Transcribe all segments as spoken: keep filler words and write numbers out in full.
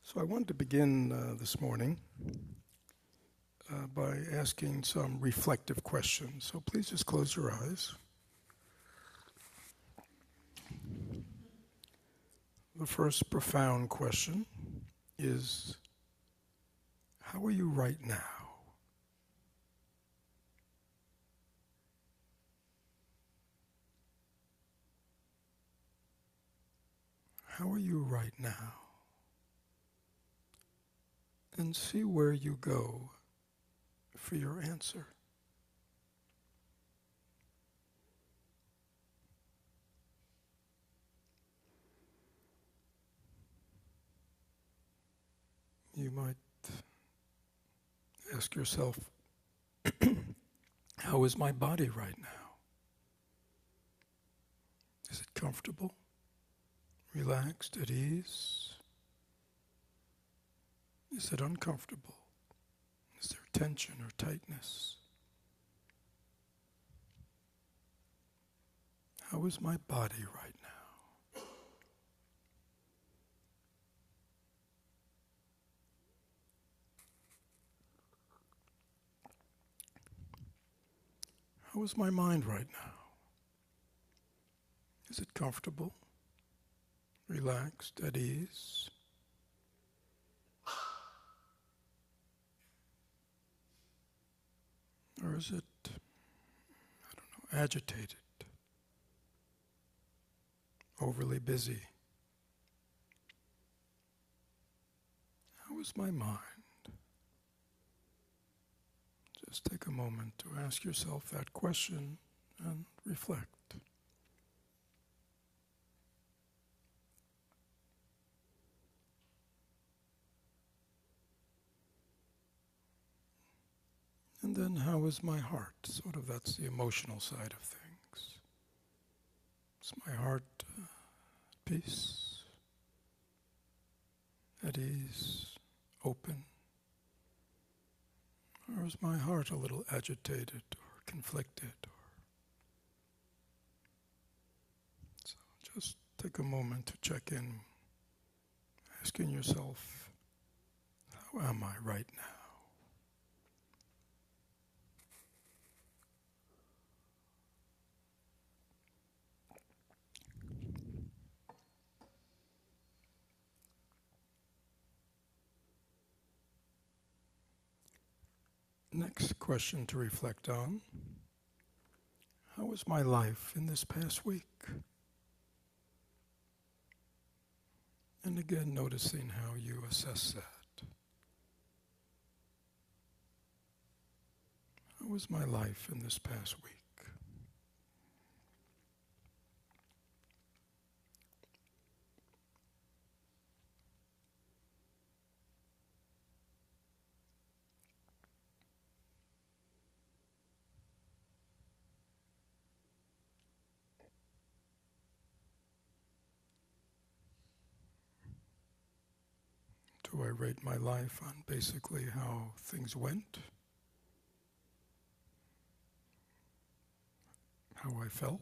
So I wanted to begin uh, this morning uh, by asking some reflective questions. So please just close your eyes. The first profound question is, how are you right now? How are you right now? And see where you go for your answer. You might ask yourself, how is my body right now? Is it comfortable, relaxed, at ease? Is it uncomfortable? Is there tension or tightness? How is my body right now? How is my mind right now? Is it comfortable, relaxed, at ease? Or is it, I don't know, agitated, overly busy? How is my mind? Just take a moment to ask yourself that question and reflect. And then how is my heart? Sort of that's the emotional side of things. Is my heart uh, at peace, at ease, open? Or is my heart a little agitated or conflicted? Or so just take a moment to check in, asking yourself, how am I right now? Next question to reflect on. How was my life in this past week? And again, noticing how you assess that. How was my life in this past week? Do I rate my life on basically how things went? How I felt?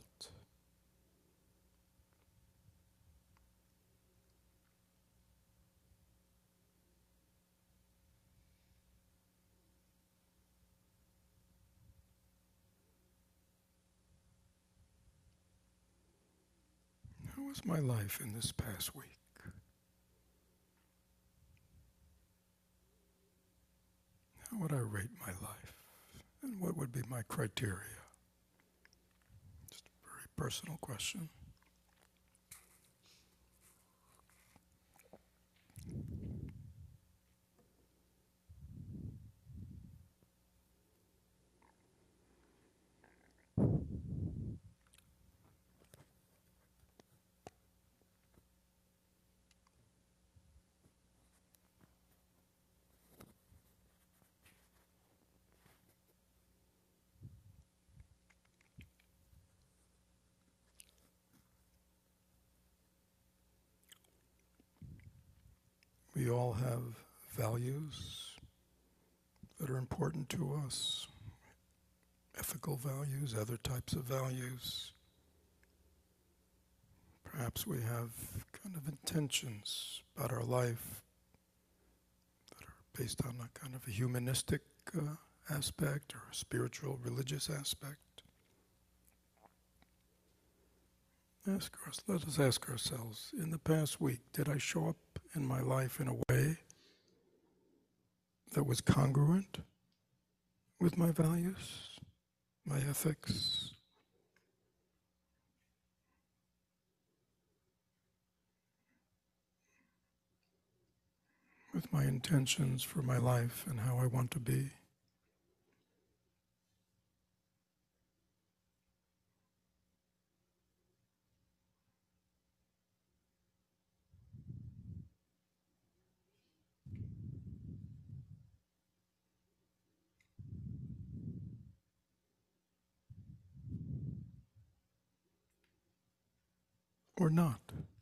How was my life in this past week? How would I rate my life? And what would be my criteria? Just a very personal question. We all have values that are important to us, ethical values, other types of values. Perhaps we have kind of intentions about our life based on a kind of a humanistic uh, aspect or a spiritual, religious aspect. Ask us, let us ask ourselves, in the past week, did I show up in my life in a way that was congruent with my values, my ethics? With my intentions for my life and how I want to be? Or not?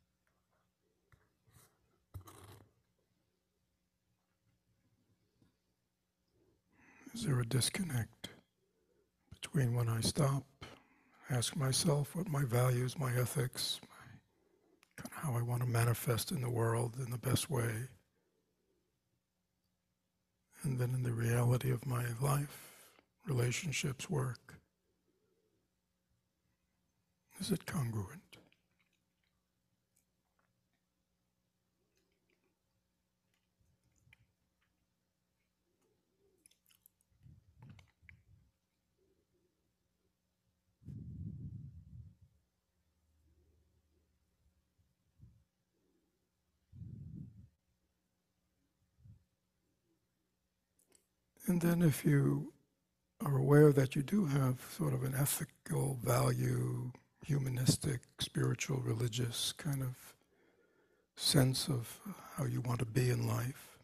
Is there a disconnect between when I stop, ask myself what my values, my ethics, my, kind of how I want to manifest in the world in the best way, and then in the reality of my life, relationships, work? Is it congruent? And then if you are aware that you do have sort of an ethical value, humanistic, spiritual, religious kind of sense of how you want to be in life,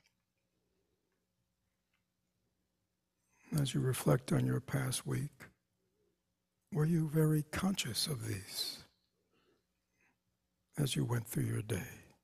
as you reflect on your past week, were you very conscious of these as you went through your day?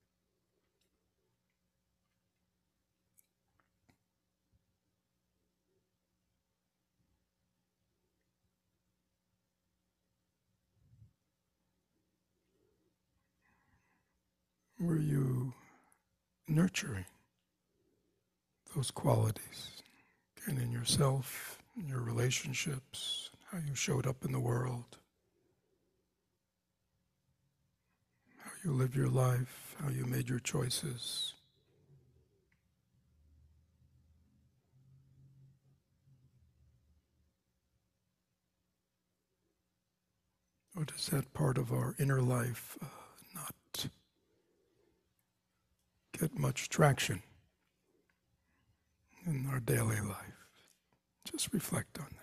Were you nurturing those qualities, and in yourself, in your relationships, how you showed up in the world, how you lived your life, how you made your choices? Or does that part of our inner life uh, not get much traction in our daily life? Just reflect on that.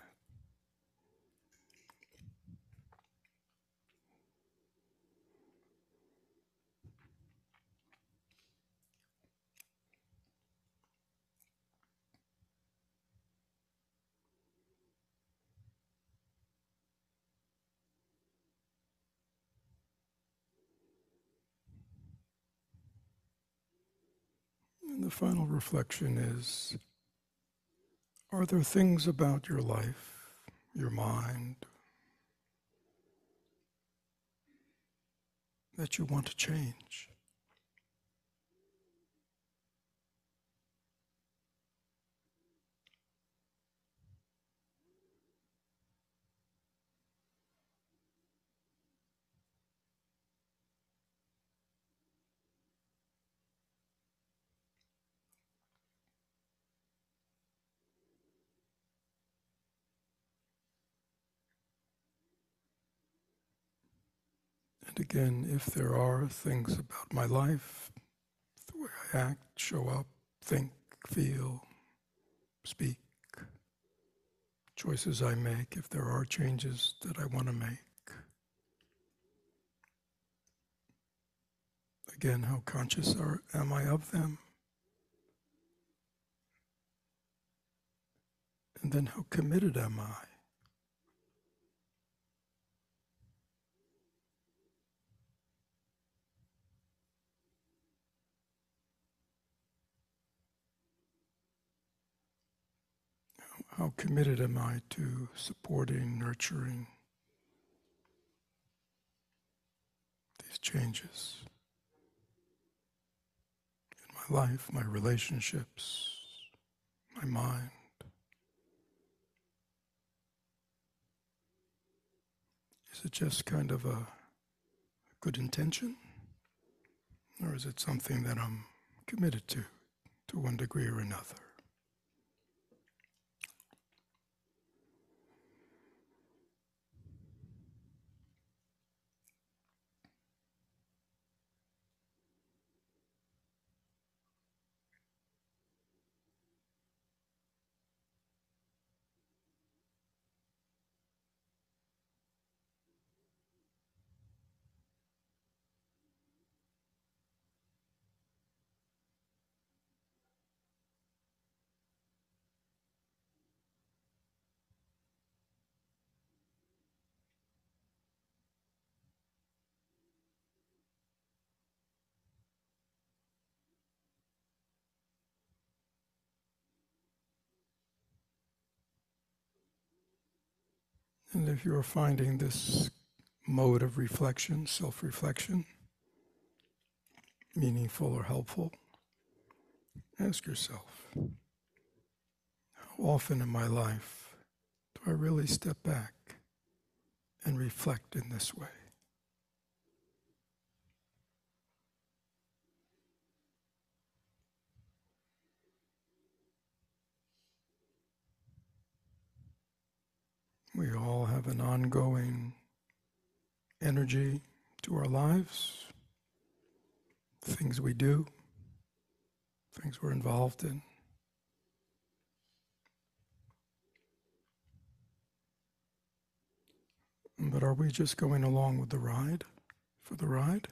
And the final reflection is, are there things about your life, your mind, that you want to change? And again, if there are things about my life, the way I act, show up, think, feel, speak, choices I make, if there are changes that I want to make, again, how conscious are, am I of them? And then how committed am I? How committed am I to supporting, nurturing these changes in my life, my relationships, my mind? Is it just kind of a good intention? Or is it something that I'm committed to, to one degree or another? And if you're finding this mode of reflection, self-reflection, meaningful or helpful, ask yourself, how often in my life do I really step back and reflect in this way? We all have an ongoing energy to our lives, things we do, things we're involved in. But are we just going along with the ride, for the ride?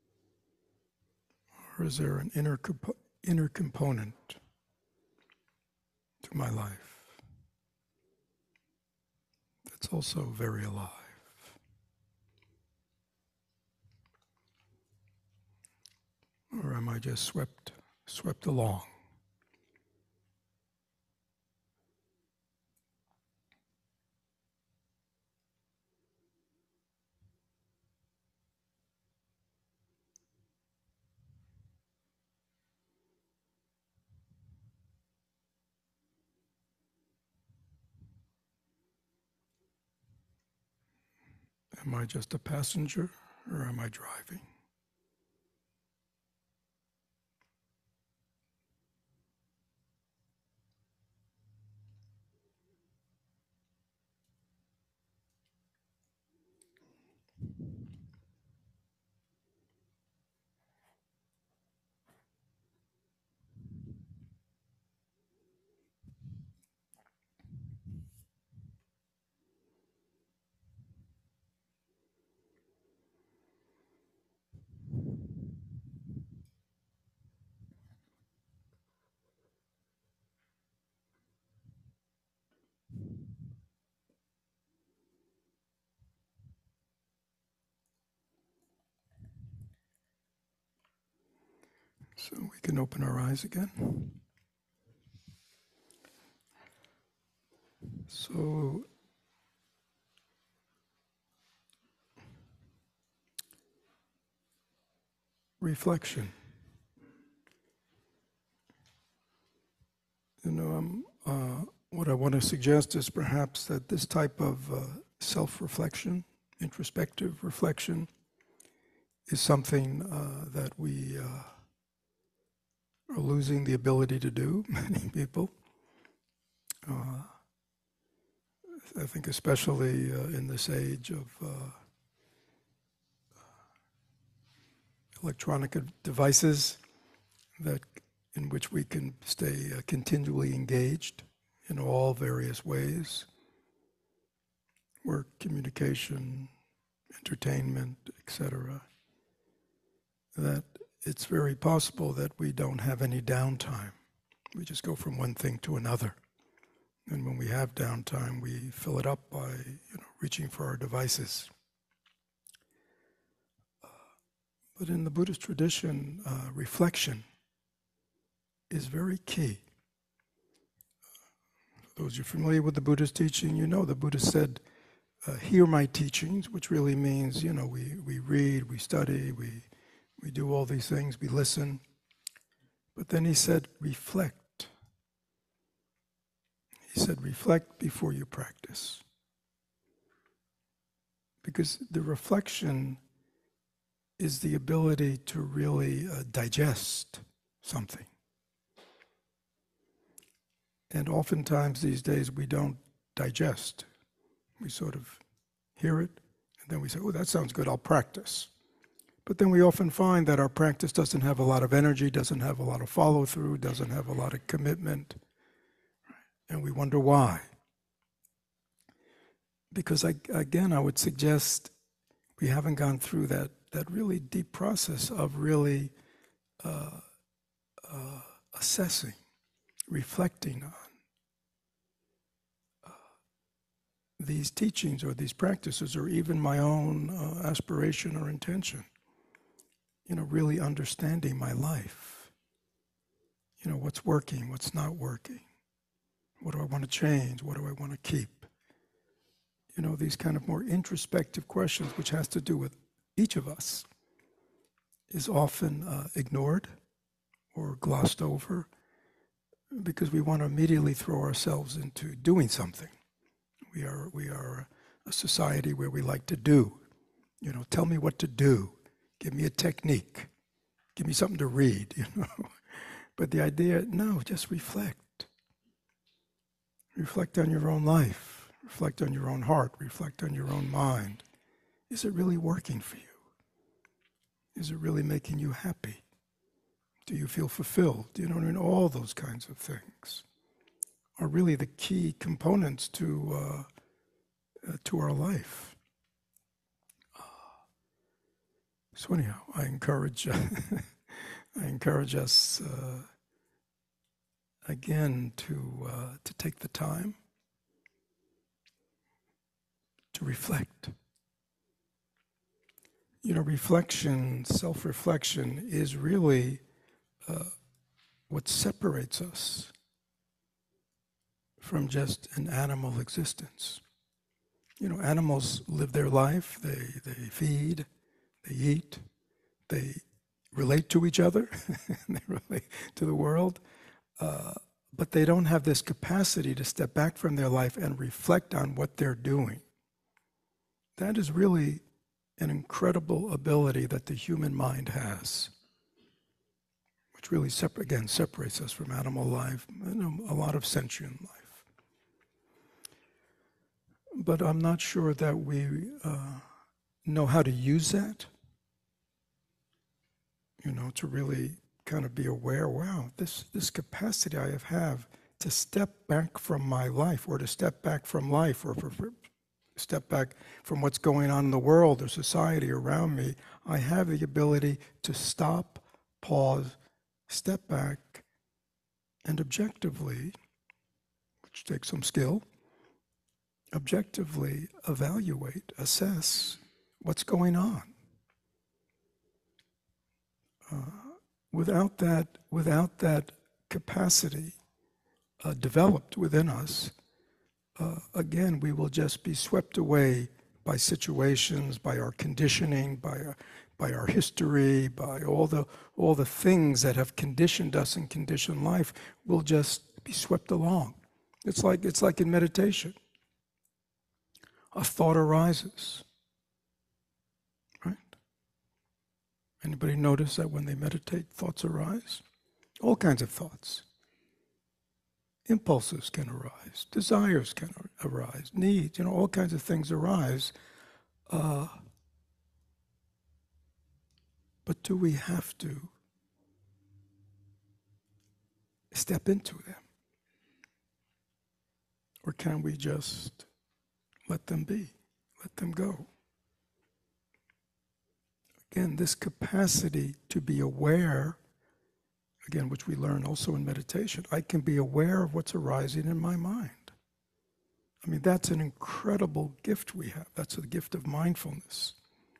Or is there an inner, compo- inner component to my life that's also very alive? Or am I just swept, swept along? Am I just a passenger, or am I driving? So we can open our eyes again. So reflection. You know, um, uh, what I want to suggest is perhaps that this type of uh, self-reflection, introspective reflection, is something uh, that we uh, are losing the ability to do, many people. Uh, I think especially uh, in this age of uh, electronic devices that in which we can stay uh, continually engaged in all various ways, work, communication, entertainment, et cetera, that it's very possible that we don't have any downtime. We just go from one thing to another. And when we have downtime, we fill it up by, you know, reaching for our devices. Uh, but in the Buddhist tradition, uh, reflection is very key. For those of you familiar with the Buddhist teaching, you know the Buddha said, uh, hear my teachings, which really means, you know, we, we read, we study, we, we do all these things, we listen. But then he said, reflect He said, reflect before you practice. Because the reflection is the ability to really uh, digest something. And oftentimes these days we don't digest. We sort of hear it, and then we say, oh, that sounds good, I'll practice. But then we often find that our practice doesn't have a lot of energy, doesn't have a lot of follow-through, doesn't have a lot of commitment. And we wonder why. Because, I, again, I would suggest we haven't gone through that, that really deep process of really uh, uh, assessing, reflecting on uh, these teachings or these practices, or even my own uh, aspiration or intention. You know, really understanding my life. You know, what's working, what's not working. What do I want to change? What do I want to keep? You know, these kind of more introspective questions, which has to do with each of us, is often uh, ignored or glossed over because we want to immediately throw ourselves into doing something. We are we are a society where we like to do. You know, tell me what to do. Give me a technique. Give me something to read, you know. But the idea, no, just reflect. Reflect on your own life. Reflect on your own heart. Reflect on your own mind. Is it really working for you? Is it really making you happy? Do you feel fulfilled? You know what I mean? All those kinds of things are really the key components to uh, uh, to our life. So anyhow, I encourage uh, I encourage us uh, again to uh, to take the time to reflect. You know, reflection, self-reflection is really uh, what separates us from just an animal existence. You know, animals live their life, they, they feed, they eat, they relate to each other, they relate to the world, uh, but they don't have this capacity to step back from their life and reflect on what they're doing. That is really an incredible ability that the human mind has, which really, separ- again, separates us from animal life and a lot of sentient life. But I'm not sure that we uh, know how to use that, you know, to really kind of be aware, wow, this, this capacity I have, have to step back from my life, or to step back from life, or for, for step back from what's going on in the world or society around me. I have the ability to stop, pause, step back, and objectively, which takes some skill, objectively evaluate, assess what's going on. Uh, without that, without that capacity uh, developed within us, uh, again, we will just be swept away by situations, by our conditioning, by our, by our history, by all the all the things that have conditioned us and conditioned life. We'll just be swept along. It's like it's like in meditation. A thought arises, right? Anybody notice that when they meditate, thoughts arise? All kinds of thoughts. Impulses can arise, desires can arise, needs, you know, all kinds of things arise. Uh, but do we have to step into them? Or can we just let them be, let them go? Again, this capacity to be aware, again, which we learn also in meditation, I can be aware of what's arising in my mind. I mean, that's an incredible gift we have. That's the gift of mindfulness.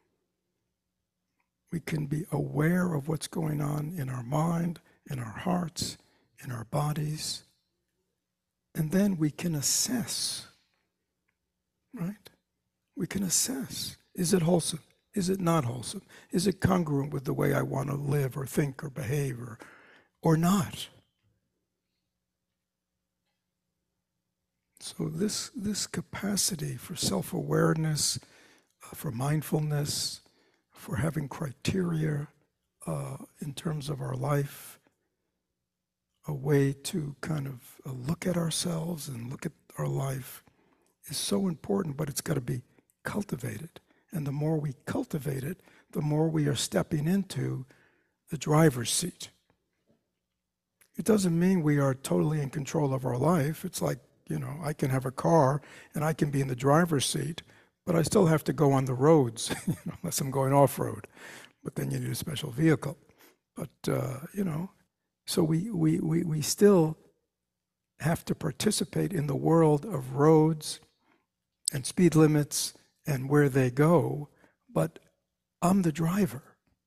We can be aware of what's going on in our mind, in our hearts, in our bodies, and then we can assess, right? We can assess. Is it wholesome? Is it not wholesome? Is it congruent with the way I want to live or think or behave, or, or not? So this, this capacity for self-awareness, uh, for mindfulness, for having criteria uh, in terms of our life, a way to kind of uh, look at ourselves and look at our life is so important, but it's got to be cultivated. And the more we cultivate it, the more we are stepping into the driver's seat. It doesn't mean we are totally in control of our life. It's like, you know, I can have a car and I can be in the driver's seat, but I still have to go on the roads, you know, unless I'm going off-road. But then you need a special vehicle. But, uh, you know, so we, we, we, we still have to participate in the world of roads and speed limits and where they go, but I'm the driver,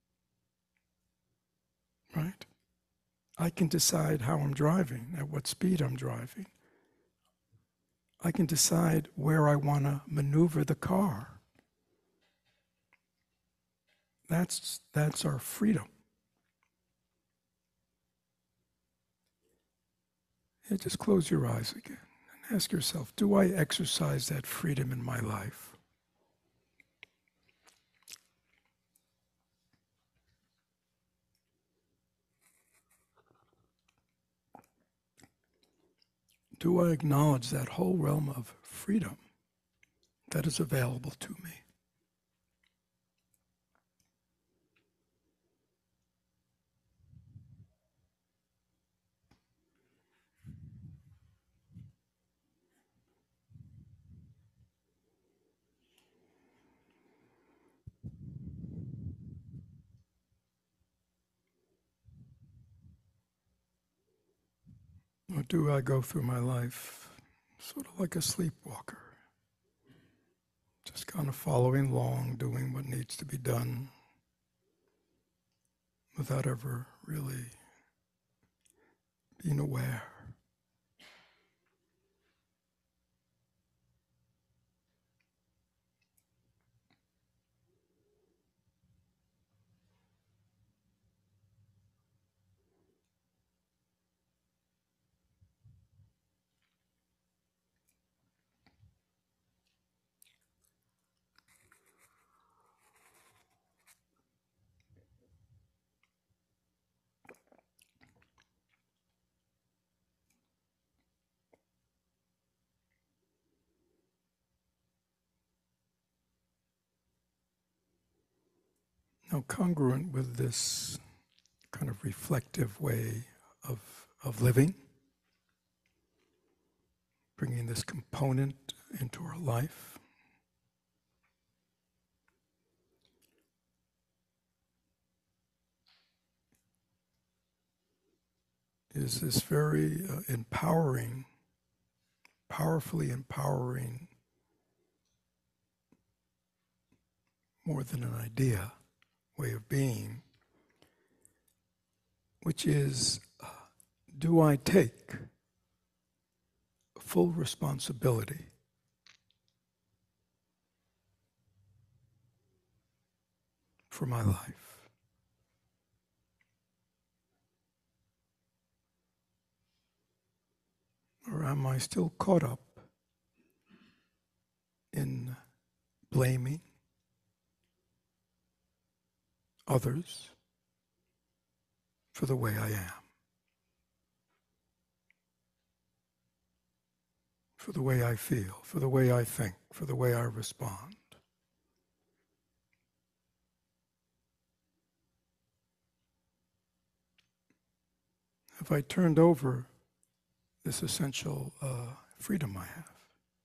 right? I can decide how I'm driving, at what speed I'm driving. I can decide where I want to maneuver the car. That's, that's our freedom. And just close your eyes again and ask yourself, do I exercise that freedom in my life? Do I acknowledge that whole realm of freedom that is available to me? Or do I go through my life sort of like a sleepwalker, just kind of following along, doing what needs to be done, without ever really being aware? Now, congruent with this kind of reflective way of, of living, bringing this component into our life, is this very uh, empowering, powerfully empowering, more than an idea, way of being, which is, uh, do I take full responsibility for my life? Or am I still caught up in blaming others for the way I am, for the way I feel, for the way I think, for the way I respond? Have I turned over this essential uh, freedom I have?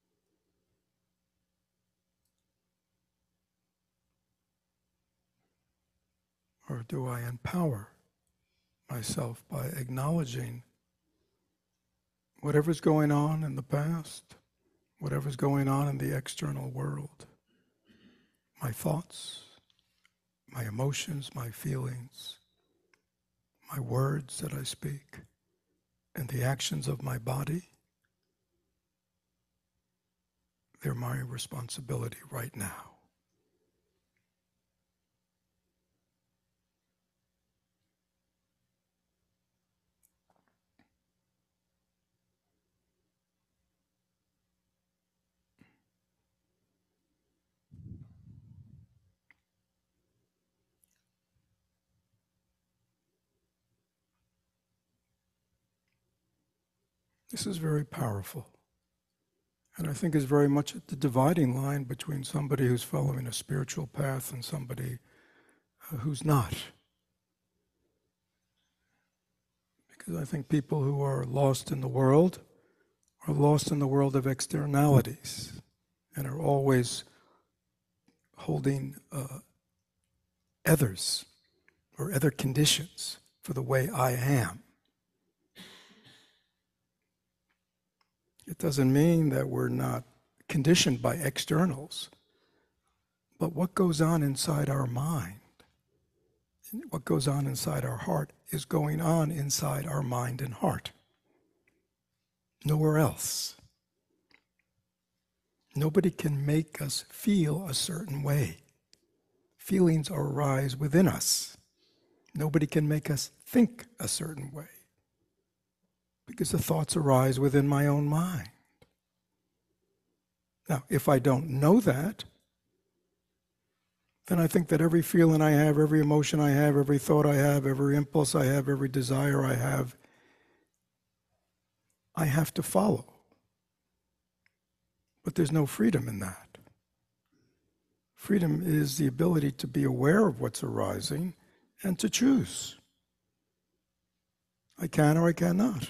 Or do I empower myself by acknowledging whatever's going on in the past, whatever's going on in the external world, my thoughts, my emotions, my feelings, my words that I speak, and the actions of my body? They're my responsibility right now. This is very powerful. And I think is very much at the dividing line between somebody who's following a spiritual path and somebody uh, who's not. Because I think people who are lost in the world are lost in the world of externalities and are always holding uh, others or other conditions for the way I am. It doesn't mean that we're not conditioned by externals, but what goes on inside our mind, what goes on inside our heart is going on inside our mind and heart. Nowhere else. Nobody can make us feel a certain way. Feelings arise within us. Nobody can make us think a certain way, because the thoughts arise within my own mind. Now, if I don't know that, then I think that every feeling I have, every emotion I have, every thought I have, every impulse I have, every desire I have, I have to follow. But there's no freedom in that. Freedom is the ability to be aware of what's arising and to choose. I can or I cannot.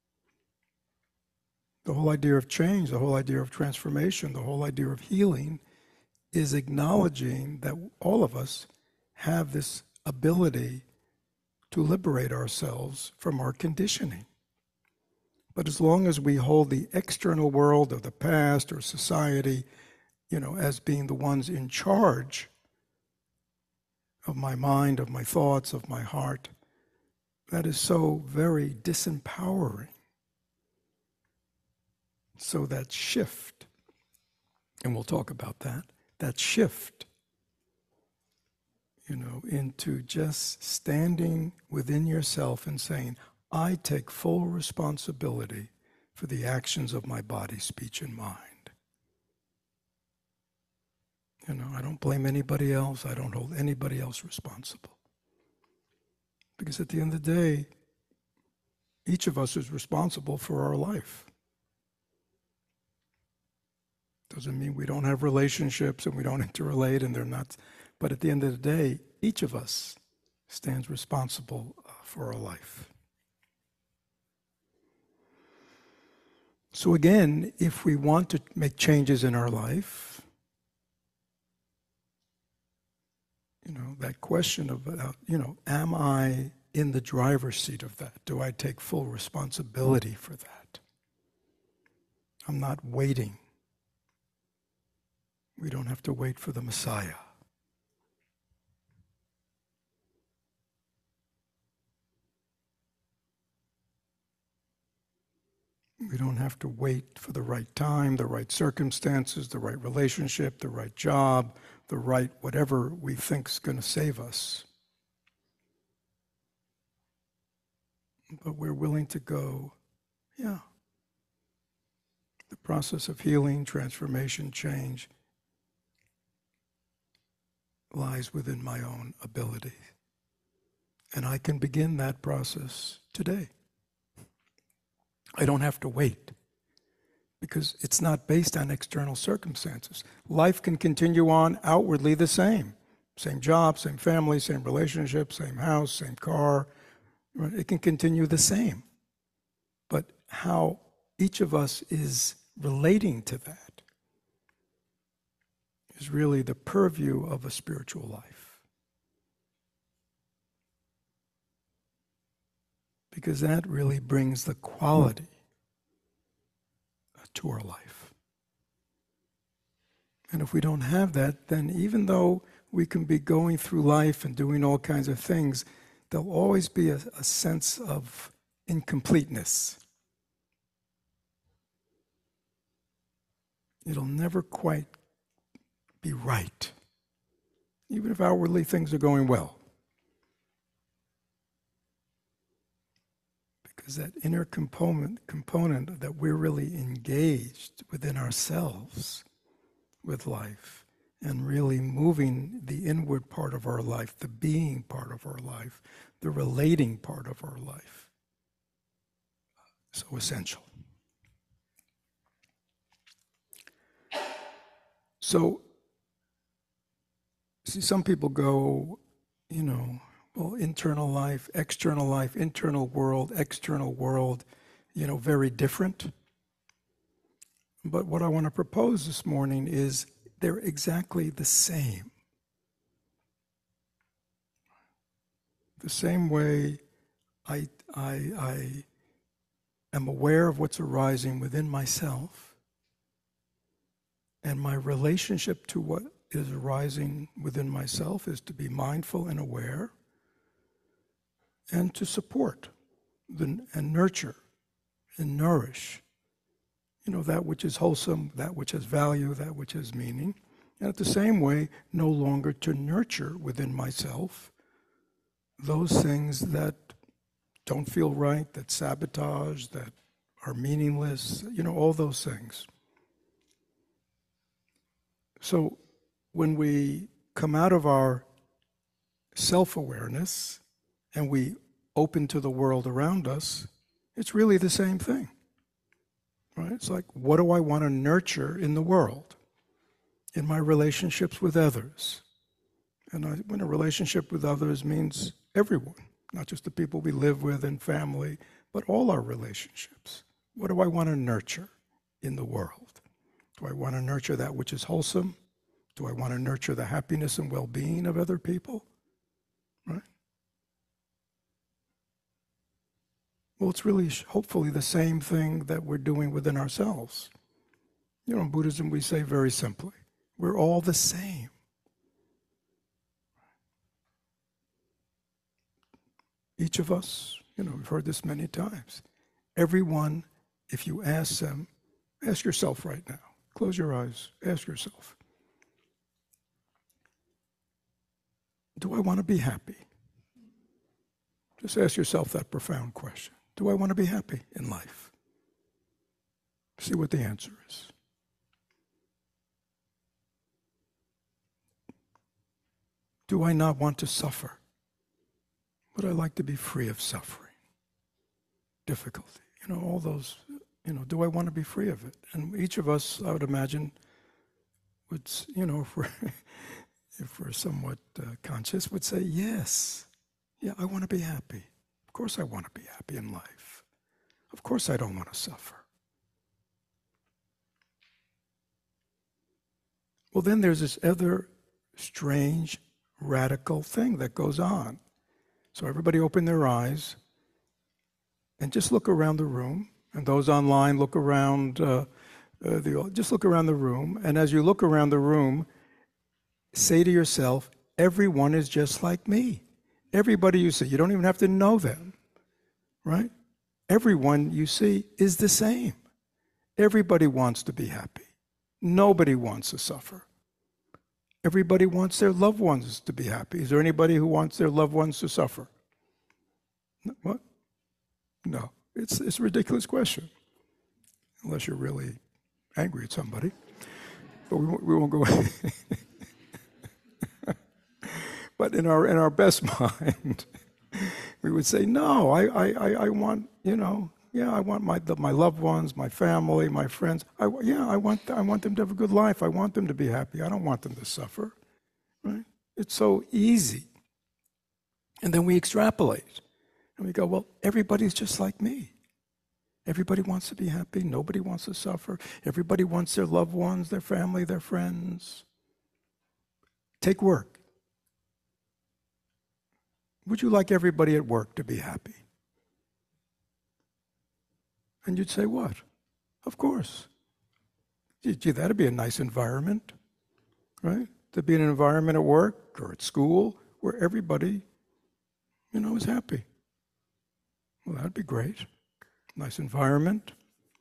The whole idea of change, the whole idea of transformation, the whole idea of healing is acknowledging that all of us have this ability to liberate ourselves from our conditioning. But as long as we hold the external world of the past or society, you know, as being the ones in charge of my mind, of my thoughts, of my heart, that is so very disempowering. So that shift, and we'll talk about that, that shift, you know, into just standing within yourself and saying, I take full responsibility for the actions of my body, speech, and mind. You know, I don't blame anybody else. I don't hold anybody else responsible. Because at the end of the day, each of us is responsible for our life. Doesn't mean we don't have relationships and we don't interrelate and they're not, but at the end of the day, each of us stands responsible for our life. So again, if we want to make changes in our life, you know, that question of, uh, you know, am I in the driver's seat of that? Do I take full responsibility for that? I'm not waiting. We don't have to wait for the Messiah. We don't have to wait for the right time, the right circumstances, the right relationship, the right job, the right whatever we think is going to save us. But we're willing to go, yeah. The process of healing, transformation, change lies within my own ability. And I can begin that process today. I don't have to wait, because it's not based on external circumstances. Life can continue on outwardly the same. Same job, same family, same relationship, same house, same car. It can continue the same. But how each of us is relating to that is really the purview of a spiritual life. Because that really brings the quality to our life. And if we don't have that, then even though we can be going through life and doing all kinds of things, there'll always be a, a sense of incompleteness. It'll never quite be right, even if outwardly things are going well. Because that inner component, component that we're really engaged within ourselves with life and really moving the inward part of our life, the being part of our life, the relating part of our life, so essential. So, see, some people go, you know, well, internal life, external life, internal world, external world, you know, very different. But what I want to propose this morning is they're exactly the same. The same way I, I, I am aware of what's arising within myself, and my relationship to what is arising within myself is to be mindful and aware, and to support the, and nurture and nourish, you know, that which is wholesome, that which has value, that which has meaning. And at the same way, no longer to nurture within myself those things that don't feel right, that sabotage, that are meaningless, you know, all those things. So when we come out of our self-awareness and we open to the world around us, it's really the same thing, right? It's like, what do I want to nurture in the world, in my relationships with others? And I, when a relationship with others means everyone, not just the people we live with and family, but all our relationships. What do I want to nurture in the world? Do I want to nurture that which is wholesome? Do I want to nurture the happiness and well-being of other people? Right? Well, it's really, hopefully, the same thing that we're doing within ourselves. You know, in Buddhism, we say very simply, we're all the same. Each of us, you know, we've heard this many times. Everyone, if you ask them, ask yourself right now, close your eyes, ask yourself, do I want to be happy? Just ask yourself that profound question. Do I want to be happy in life? See what the answer is. Do I not want to suffer? Would I like to be free of suffering, difficulty? You know, all those, you know, do I want to be free of it? And each of us, I would imagine, would, you know, if we're, if we're somewhat uh, conscious, would say, yes, yeah, I want to be happy. Of course I want to be happy in life. Of course I don't want to suffer. Well, then there's this other strange, radical thing that goes on. So everybody open their eyes and just look around the room. And those online, look around, uh, uh, the, just look around the room. And as you look around the room, say to yourself, everyone is just like me. Everybody you see, you don't even have to know them, right? Everyone you see is the same. Everybody wants to be happy. Nobody wants to suffer. Everybody wants their loved ones to be happy. Is there anybody who wants their loved ones to suffer? What? No. It's, it's a ridiculous question, unless you're really angry at somebody. But we won't, we won't go. But in our in our best mind, we would say, no, I I I want, you know, yeah, I want my my loved ones, my family, my friends. I yeah, I want I want them to have a good life. I want them to be happy. I don't want them to suffer. Right? It's so easy. And then we extrapolate, and we go, well, everybody's just like me. Everybody wants to be happy. Nobody wants to suffer. Everybody wants their loved ones, their family, their friends. Take work. Would you like everybody at work to be happy? And you'd say, what? Of course. Gee, that'd be a nice environment, right? To be in an environment at work or at school where everybody, you know, is happy. Well, that'd be great. Nice environment.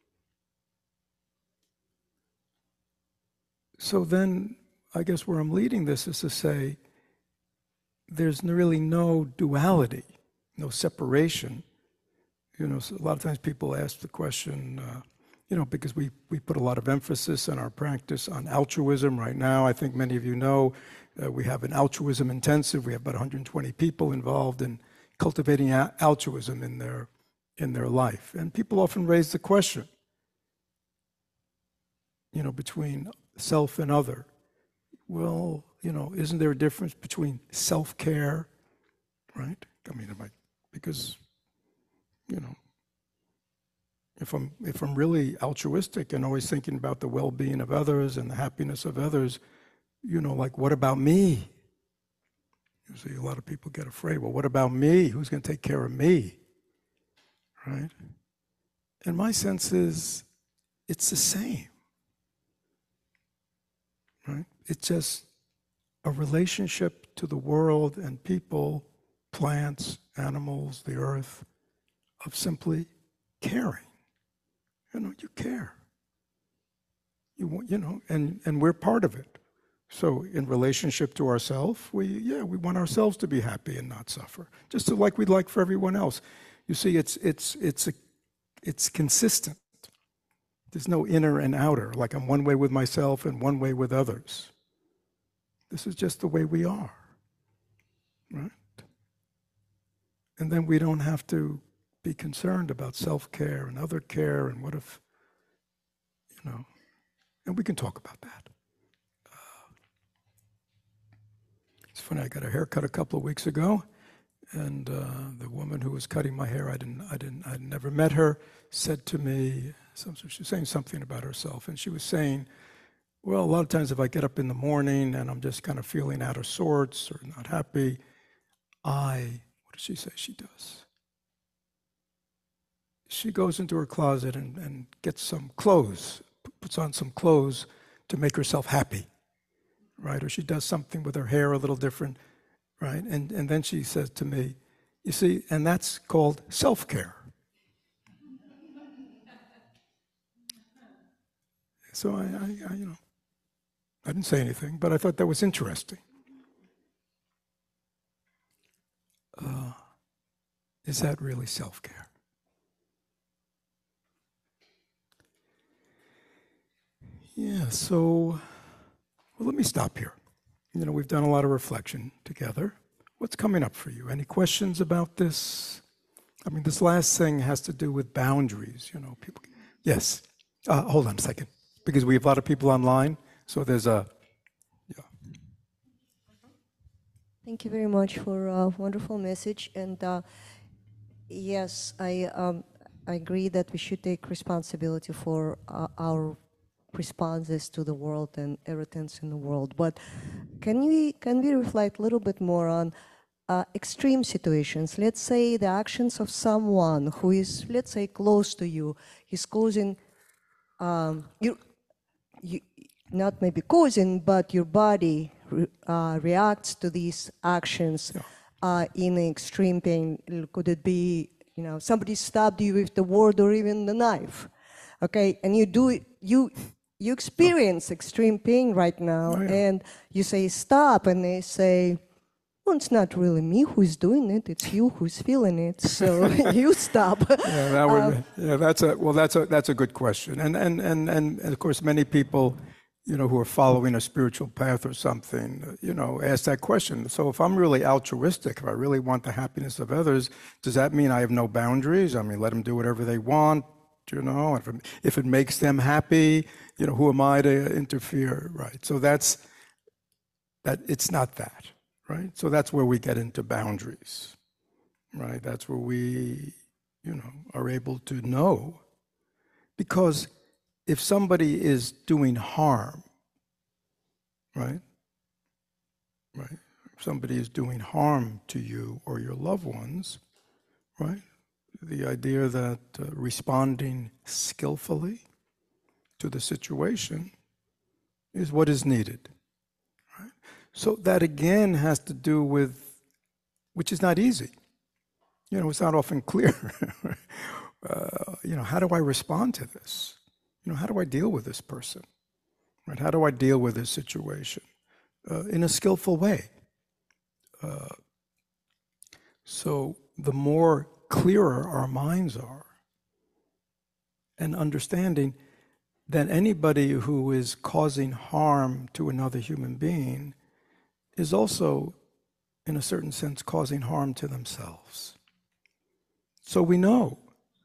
So then, I guess where I'm leading this is to say, there's really no duality, no separation. You know, so a lot of times people ask the question, uh, you know, because we, we put a lot of emphasis in our practice on altruism right now. I think many of you know uh, we have an altruism intensive. We have about one hundred twenty people involved in cultivating a- altruism in their in their life. And people often raise the question, you know, between self and other. Well, you know, isn't there a difference between self-care, right? I mean, it might, because, you know, if I'm if I'm really altruistic and always thinking about the well-being of others and the happiness of others, you know, like, what about me? You see, a lot of people get afraid. Well, what about me? Who's going to take care of me? Right? And my sense is, it's the same. Right? It's just a relationship to the world and people, plants, animals, the earth, of simply caring. You know, you care. You want, you know, and, and we're part of it. So in relationship to ourselves, we, yeah, we want ourselves to be happy and not suffer, just like we'd like for everyone else. You see, it's, it's, it's, a, it's consistent. There's no inner and outer, like I'm one way with myself and one way with others. This is just the way we are, right? And then we don't have to be concerned about self-care and other care and what if, you know, and we can talk about that. Uh, it's funny, I got a haircut a couple of weeks ago, and uh, the woman who was cutting my hair, I didn't, I didn't, I'd never met her, said to me, some, she was saying something about herself, and she was saying, well, a lot of times if I get up in the morning and I'm just kind of feeling out of sorts or not happy, I, what does she say she does? She goes into her closet and, and gets some clothes, puts on some clothes to make herself happy, right? Or she does something with her hair a little different, right? And, and then she says to me, you see, and that's called self-care. So I, I, I, you know, I didn't say anything, but I thought that was interesting. Uh, is that really self-care? Yeah, so, well, let me stop here. You know, we've done a lot of reflection together. What's coming up for you? Any questions about this? I mean, this last thing has to do with boundaries, you know, people. Yes. Uh, hold on a second, because we have a lot of people online, so there's a, yeah. Thank you very much for a wonderful message. And uh, yes, I, um, I agree that we should take responsibility for uh, our responses to the world and irritants in the world. But can we, can we reflect a little bit more on uh, extreme situations? Let's say the actions of someone who is, let's say, close to you, is causing, um, you, you, not maybe causing, but your body re, uh, reacts to these actions Yeah. uh, in extreme pain. Could it be, you know, somebody stabbed you with the word or even the knife, okay? And you do it, you, you experience extreme pain right now, Oh, yeah. and you say stop, and they say, well, it's not really me who's doing it, it's you who's feeling it, so you stop. Yeah, that would, Um, yeah, that's a, well, that's a, that's a good question. And, and, and, and, and of course, many people, you know, who are following a spiritual path or something, you know, ask that question. So if I'm really altruistic, if I really want the happiness of others, does that mean I have no boundaries? I mean, let them do whatever they want, you know, if it, if it makes them happy, you know, who am I to interfere, right? So that's, that, it's not that, right? So that's where we get into boundaries, right? That's where we, you know, are able to know. Because if somebody is doing harm, right? Right? If somebody is doing harm to you or your loved ones, right? The idea that uh, responding skillfully to the situation is what is needed, right? So that again has to do with, which is not easy. You know, it's not often clear. uh, you know, how do I respond to this? You know, how do I deal with this person? Right? How do I deal with this situation uh, in a skillful way? Uh, so the more clearer our minds are and understanding that anybody who is causing harm to another human being is also, in a certain sense, causing harm to themselves. So we know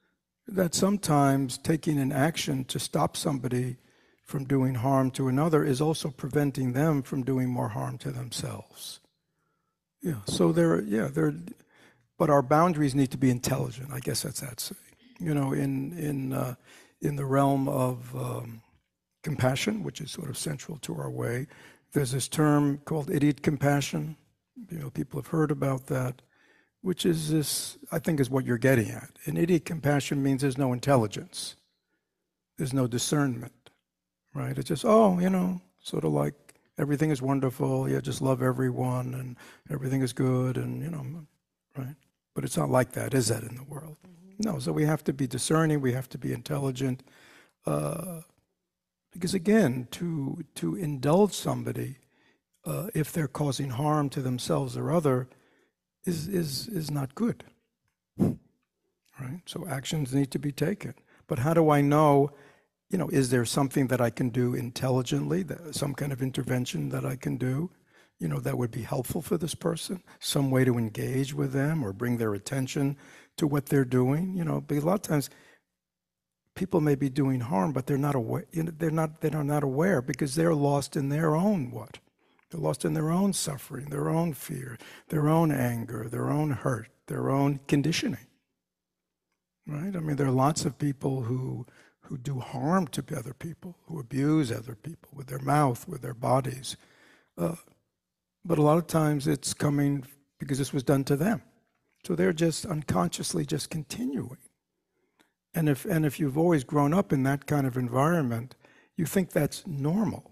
that sometimes taking an action to stop somebody from doing harm to another is also preventing them from doing more harm to themselves. Yeah, so there, yeah, there, but our boundaries need to be intelligent. I guess that's that saying. You know, in in uh, in the realm of um, compassion, which is sort of central to our way, there's this term called idiot compassion. You know, people have heard about that, which is this, I think, is what you're getting at. An idiot compassion means there's no intelligence, there's no discernment, right? It's just, oh, you know, sort of like everything is wonderful, yeah, just love everyone, and everything is good, and, you know, right? But it's not like that, is that, in the world? Mm-hmm. No, so we have to be discerning, we have to be intelligent, uh, because again, to to indulge somebody, uh, if they're causing harm to themselves or other, is is is not good, right? So actions need to be taken. But how do I know, you know, is there something that I can do intelligently, that, some kind of intervention that I can do, you know, that would be helpful for this person, some way to engage with them or bring their attention to what they're doing, you know, because a lot of times people may be doing harm, but they're not aware, you know, they're not, they're not aware because they're lost in their own what? They're lost in their own suffering, their own fear, their own anger, their own hurt, their own conditioning, right? I mean, there are lots of people who who do harm to other people, who abuse other people with their mouth, with their bodies. Uh, but a lot of times it's coming because this was done to them. So they're just unconsciously just continuing. And if and if you've always grown up in that kind of environment, you think that's normal,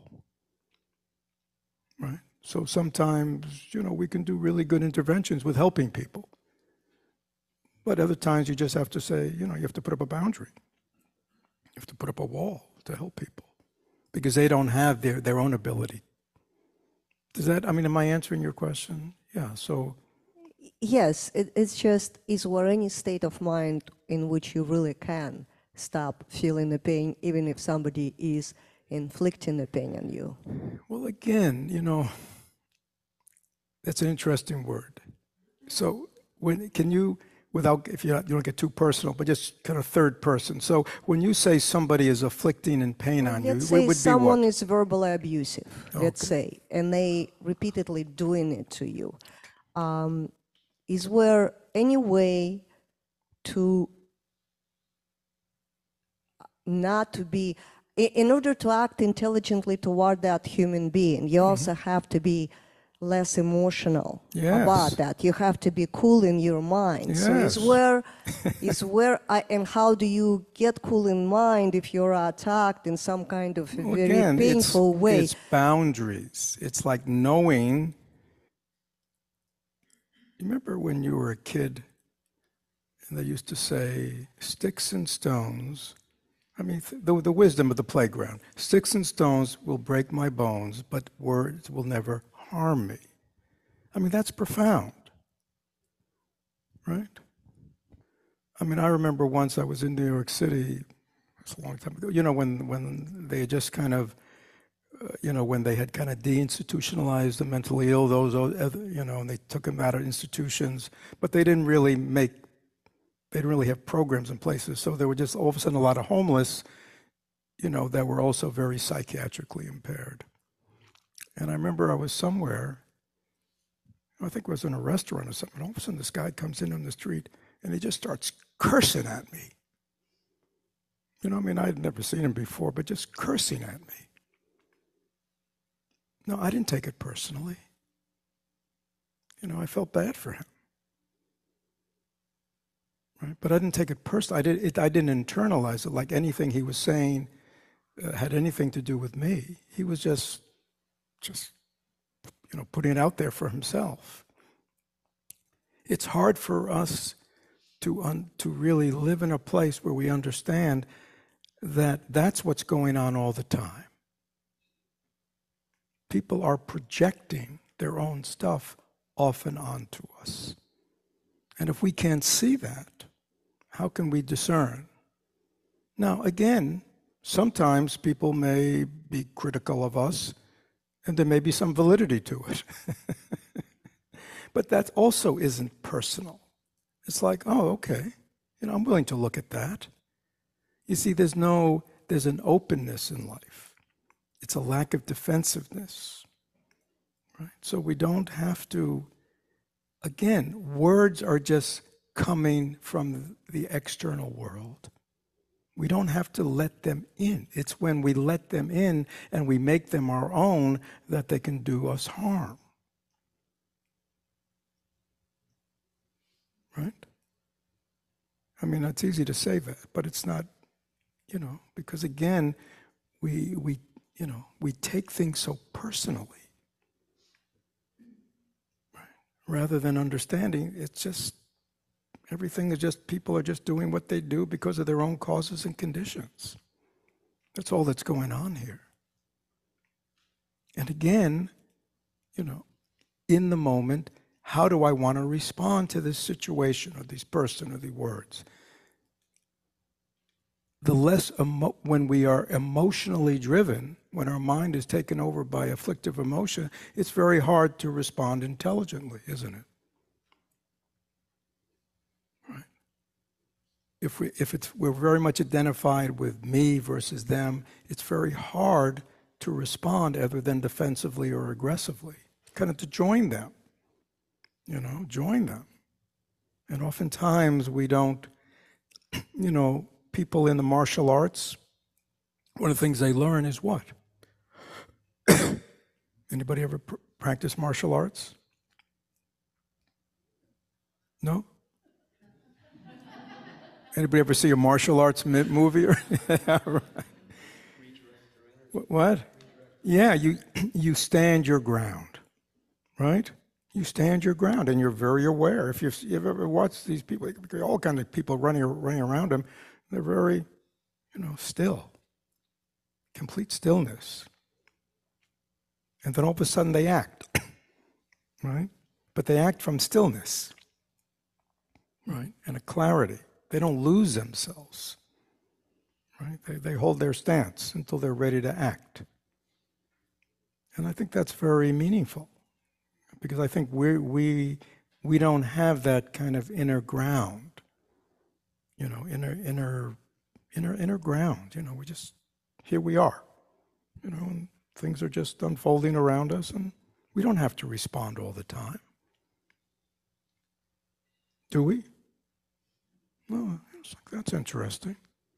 right? So sometimes, you know, we can do really good interventions with helping people. But other times you just have to say, you know, you have to put up a boundary. You have to put up a wall to help people because they don't have their, their own ability. Does that, I mean, am I answering your question? Yeah, so. Yes, it, it's just, is there any state of mind in which you really can stop feeling the pain, even if somebody is inflicting the pain on you? Well, again, you know, that's an interesting word. So, when can you, without, if you're not, you don't get too personal, but just kind of third person. So, when you say somebody is afflicting and pain well, on let's you, say it would someone be what? is verbally abusive, Okay. let's say, and they repeatedly doing it to you. Um, is there any way to not to be, in order to act intelligently toward that human being, you mm-hmm. also have to be less emotional yes. about that. You have to be cool in your mind. Yes. So is where, is where, I, and how do you get cool in mind if you're attacked in some kind of well, very again, painful it's, way? It's boundaries. It's like knowing. You remember when you were a kid, and they used to say, sticks and stones. I mean, the, the wisdom of the playground. Sticks and stones will break my bones, but words will never harm me. I mean, that's profound, right? I mean, I remember once I was in New York City, it's a long time ago, you know, when, when they just kind of, uh, you know, when they had kind of deinstitutionalized the mentally ill, those, you know, and they took them out of institutions, but they didn't really make, they didn't really have programs in places. So there were just all of a sudden a lot of homeless, you know, that were also very psychiatrically impaired. And I remember I was somewhere, I think it was in a restaurant or something, all of a sudden this guy comes in on the street and he just starts cursing at me. You know, I mean, I had never seen him before, but just cursing at me. No, I didn't take it personally. You know, I felt bad for him. Right? But I didn't take it personally. I, did, it, I didn't internalize it like anything he was saying uh, had anything to do with me. He was just, just, you know, putting it out there for himself. It's hard for us to un, to really live in a place where we understand that that's what's going on all the time. People are projecting their own stuff often onto us. And if we can't see that, how can we discern? Now, again, sometimes people may be critical of us, and there may be some validity to it. But that also isn't personal. It's like, oh, okay, you know, I'm willing to look at that. You see, there's no, there's an openness in life. It's a lack of defensiveness, right? So we don't have to, again, words are just coming from the external world. We don't have to let them in. It's when we let them in and we make them our own that they can do us harm. Right? I mean, it's easy to say that, but it's not, you know, because again, we, we, you know, we take things so personally. Right? Rather than understanding, it's just, everything is just, people are just doing what they do because of their own causes and conditions. That's all that's going on here. And again, you know, in the moment, how do I want to respond to this situation or this person or the words? The less, emo- when we are emotionally driven, when our mind is taken over by afflictive emotion, it's very hard to respond intelligently, isn't it? Right? If we, if it's, we're very much identified with me versus them, it's very hard to respond other than defensively or aggressively, kind of to join them. You know, join them. And oftentimes we don't, you know, people in the martial arts, one of the things they learn is what? Anybody ever pr- practice martial arts? No? Anybody ever see a martial arts movie? What? Yeah, you you stand your ground, right? You stand your ground, and you're very aware. If you've, you've ever watched these people, all kinds of people running running around them, they're very, you know, still, complete stillness. And then all of a sudden they act, right? But they act from stillness, right? And a clarity. They don't lose themselves, right? They they hold their stance until they're ready to act. And I think that's very meaningful. Because I think we we we don't have that kind of inner ground, you know, inner inner inner inner ground. You know, we just here we are, you know, and things are just unfolding around us, and we don't have to respond all the time, do we? No, it's like, that's interesting.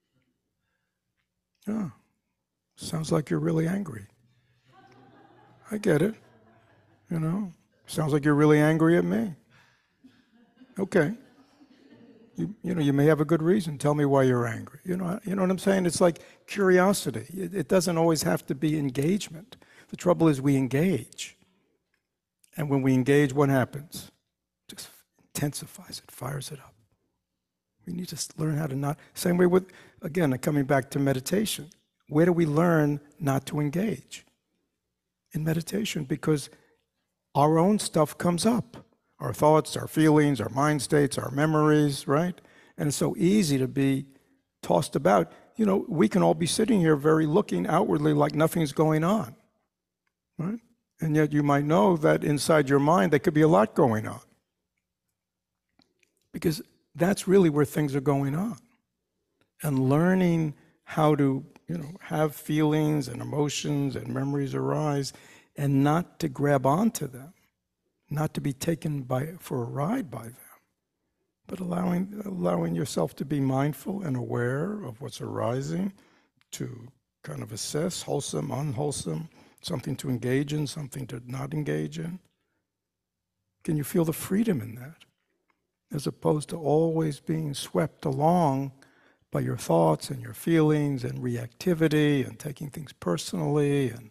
Yeah, sounds like you're really angry. I get it, you know. Sounds like you're really angry at me. Okay. You, you know, you may have a good reason. Tell me why you're angry. You know, you know what I'm saying? It's like curiosity. It, it doesn't always have to be engagement. The trouble is we engage. And when we engage, what happens? It just intensifies it, fires it up. We need to learn how to not, same way with, again, coming back to meditation. Where do we learn not to engage? In meditation, because our own stuff comes up. Our thoughts, our feelings, our mind states, our memories, right? And it's so easy to be tossed about. You know, we can all be sitting here very looking outwardly like nothing's going on, right? And yet you might know that inside your mind there could be a lot going on. Because that's really where things are going on. And learning how to, you know, have feelings and emotions and memories arise and not to grab onto them, not to be taken by for a ride by them, but allowing allowing yourself to be mindful and aware of what's arising, to kind of assess wholesome, unwholesome, something to engage in, something to not engage in. Can you feel the freedom in that? As opposed to always being swept along by your thoughts and your feelings and reactivity and taking things personally. And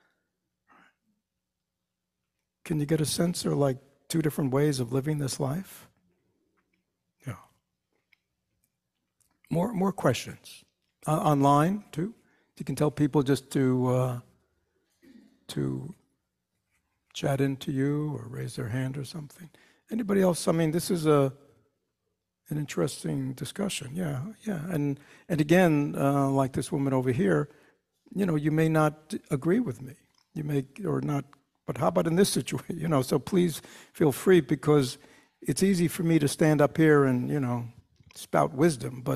can you get a sense there are like two different ways of living this life? Yeah. More more questions. Uh, online too? You can tell people just to uh, to chat into you or raise their hand or something. Anybody else? I mean, this is a an interesting discussion. Yeah, yeah. And and again, uh, like this woman over here, you know, you may not agree with me. You may or not. But how about in this situation? You know, so please feel free, because it's easy for me to stand up here and, you know, spout wisdom, but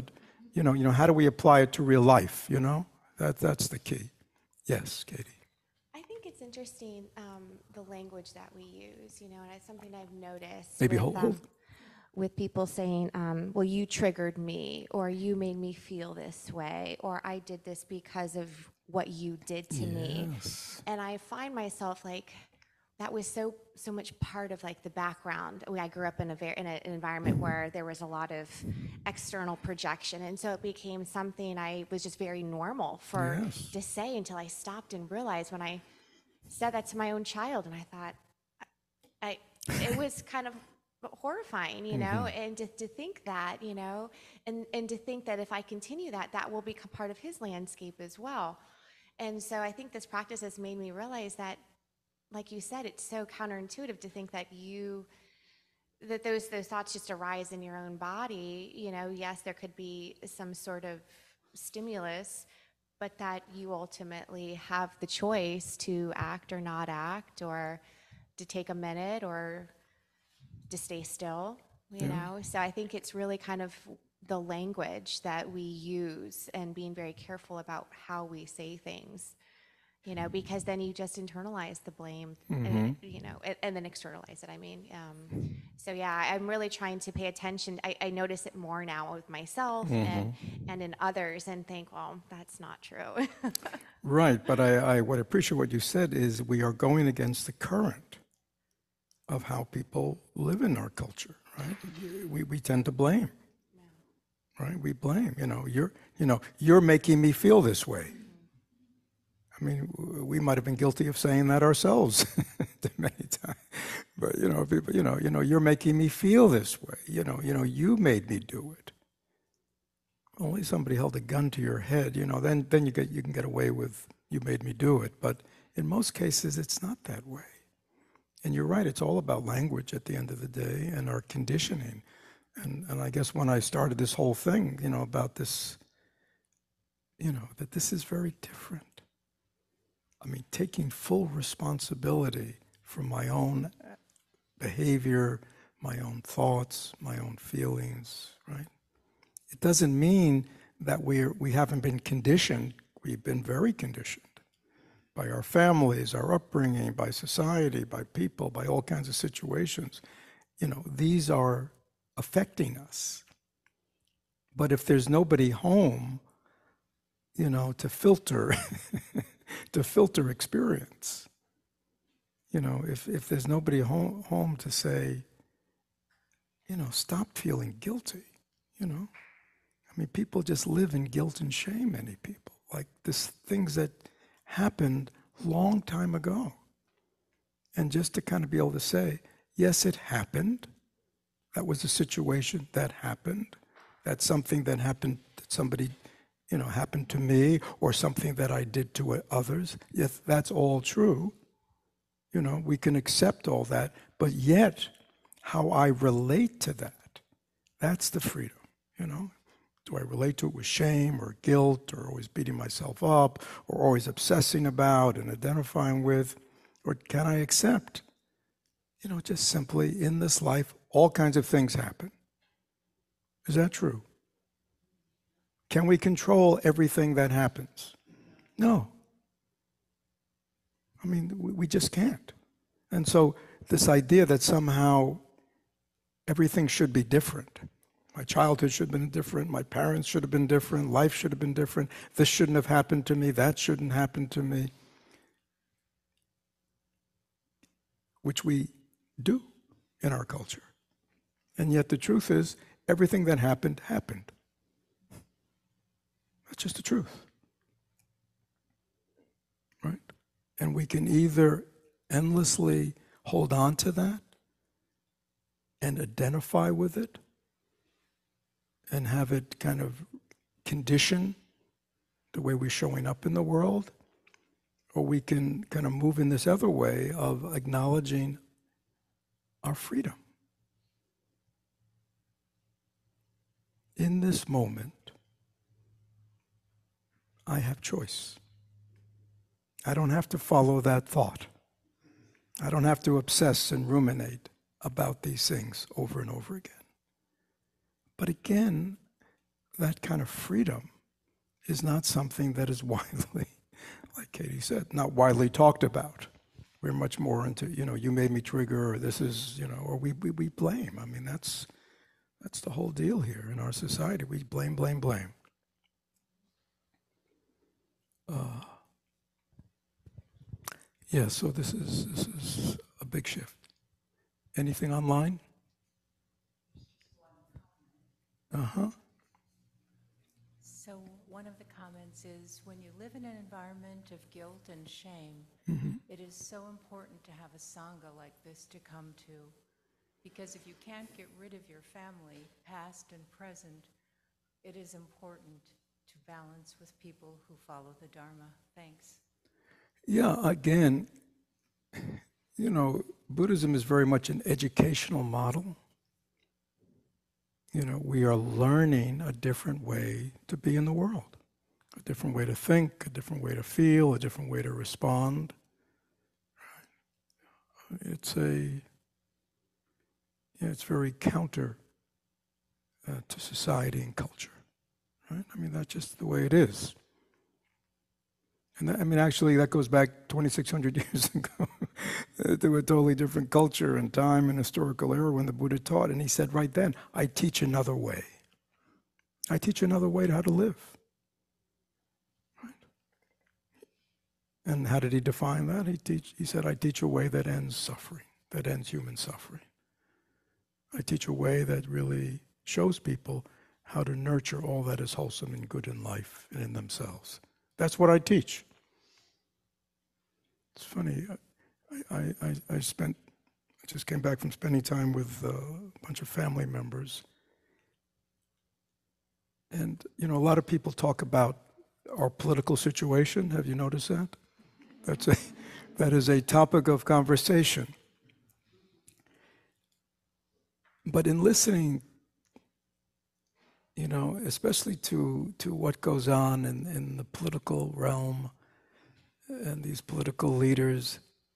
you know, you know, how do we apply it to real life, you know? That, that's the key. Yes, Katie. I think it's interesting, um, the language that we use, you know, and it's something I've noticed. Maybe with, hold, um, hold. with people saying, um, well, you triggered me, or you made me feel this way, or I did this because of what you did to me. Yes. And I find myself like, that was so so much part of like the background. I grew up in a very in a, an environment where there was a lot of external projection, and so it became something I was just very normal for Yes. to say until I stopped and realized when I said that to my own child, and I thought, I it was kind of horrifying, you know, Mm-hmm. and to, to think that, you know, and and to think that if I continue that, that will become part of his landscape as well. And so I think this practice has made me realize that, like you said, it's so counterintuitive to think that you that those those thoughts just arise in your own body. You know, yes, there could be some sort of stimulus, but that you ultimately have the choice to act or not act, or to take a minute, or to stay still. You Yeah. know, so I think it's really kind of the language that we use and being very careful about how we say things. You know, because then you just internalize the blame, Mm-hmm. and, you know, and, and then externalize it. I mean, um, so yeah, I'm really trying to pay attention. I, I notice it more now with myself Mm-hmm. and and in others, and think, well, that's not true. Right, but I, I what I appreciate what you said is we are going against the current of how people live in our culture, right? We we tend to blame, right? We blame. You know, you're you know you're making me feel this way. I mean, w- we might have been guilty of saying that ourselves many times. But you know, people, you know, you know, you're making me feel this way. You know, you know, you made me do it. Only somebody held a gun to your head, you know, then then you get you can get away with you made me do it. But in most cases, it's not that way. And you're right; it's all about language at the end of the day and our conditioning. And and I guess when I started this whole thing, you know, about this, you know, that this is very different. I mean, taking full responsibility for my own behavior, my own thoughts, my own feelings, right? It doesn't mean that we're, we haven't been conditioned. We've been very conditioned by our families, our upbringing, by society, by people, by all kinds of situations. You know, these are affecting us. But if there's nobody home, you know, to filter, to filter experience, you know, if, if there's nobody home, home to say, you know, stop feeling guilty, you know. I mean, people just live in guilt and shame, many people. Like this things that happened long time ago. And just to kind of be able to say, yes, it happened. That was a situation that happened. That's something that happened, that somebody, you know, happened to me, or something that I did to others. Yes, that's all true. You know, we can accept all that, but yet how I relate to that, that's the freedom, you know. Do I relate to it with shame or guilt, or always beating myself up, or always obsessing about and identifying with? Or can I accept, you know, just simply in this life, all kinds of things happen? Is that true? Can we control everything that happens? No. I mean, we just can't. And so this idea that somehow everything should be different, my childhood should have been different, my parents should have been different, life should have been different, this shouldn't have happened to me, that shouldn't happen to me, which we do in our culture. And yet the truth is, everything that happened, happened. That's just the truth. Right? And we can either endlessly hold on to that and identify with it and have it kind of condition the way we're showing up in the world, or we can kind of move in this other way of acknowledging our freedom. In this moment, I have choice. I don't have to follow that thought. I don't have to obsess and ruminate about these things over and over again. But again, that kind of freedom is not something that is widely, like Katie said, not widely talked about. We're much more into, you know, you made me trigger, or this is, you know, or we, we, we blame. I mean, that's, that's the whole deal here in our society. We blame, blame, blame. Uh, yeah, so this is, this is a big shift. Anything online? Uh-huh. So one of the comments is, when you live in an environment of guilt and shame, Mm-hmm. it is so important to have a Sangha like this to come to. Because if you can't get rid of your family, past and present, it is important to balance with people who follow the Dharma. Thanks. Yeah, again, you know, Buddhism is very much an educational model. You know, we are learning a different way to be in the world, a different way to think, a different way to feel, a different way to respond. It's a, yeah, it's very counter uh, to society and culture, right? I mean, that's just the way it is. And that, I mean, actually, that goes back twenty-six hundred years ago to a totally different culture and time and historical era when the Buddha taught. And he said right then, I teach another way. I teach another way to how to live. Right? And how did he define that? He, teach, he said, I teach a way that ends suffering, that ends human suffering. I teach a way that really shows people how to nurture all that is wholesome and good in life and in themselves. That's what I teach. It's funny, I, I, I spent, I just came back from spending time with a bunch of family members. And, you know, a lot of people talk about our political situation. Have you noticed that? That's a, that is a topic of conversation. But in listening, you know, especially to, to what goes on in, in the political realm and these political leaders,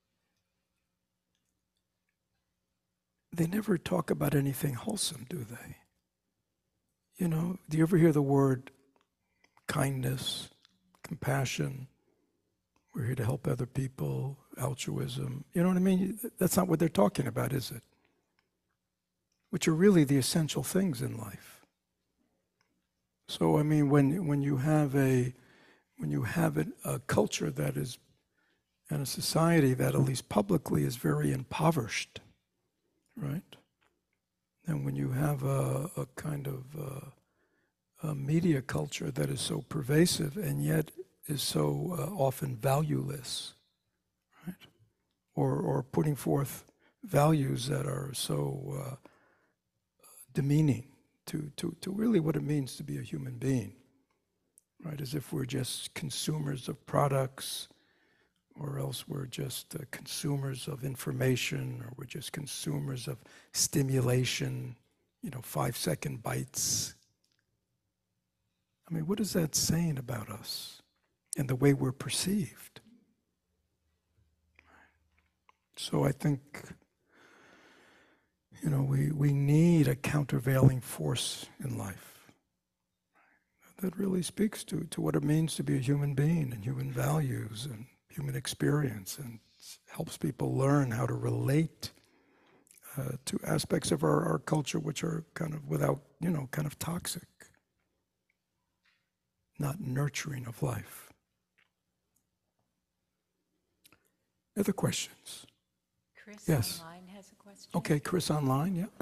they never talk about anything wholesome, do they? You know, do you ever hear the word kindness, compassion? We're here to help other people, altruism. You know what I mean? That's not what they're talking about, is it? Which are really the essential things in life. So, I mean, when when you have a when you have a, a culture that is, and a society that, at least publicly, is very impoverished, right? And when you have a, a kind of uh, a media culture that is so pervasive and yet is so uh, often valueless, right? Or or putting forth values that are so uh, demeaning to, to, to really what it means to be a human being, right? As if we're just consumers of products, or else we're just uh, consumers of information, or we're just consumers of stimulation, you know, five-second bites. I mean, what is that saying about us and the way we're perceived? So I think, you know, we, we need a countervailing force in life that really speaks to, to what it means to be a human being and human values and human experience, and helps people learn how to relate uh, to aspects of our, our culture which are kind of without, you know, kind of toxic, not nurturing of life. Other questions? Chris Yes. online has a question. Okay, Chris online, yeah.